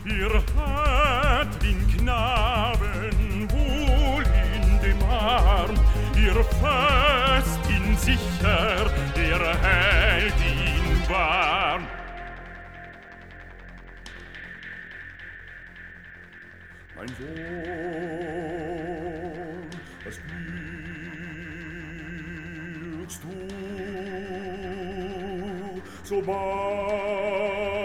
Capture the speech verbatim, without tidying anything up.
Ihr habt den Knaben wohl in dem Arm, ihr fasst ihn sicher, er hält ihn warm. Mein Sohn, was willst du, so bald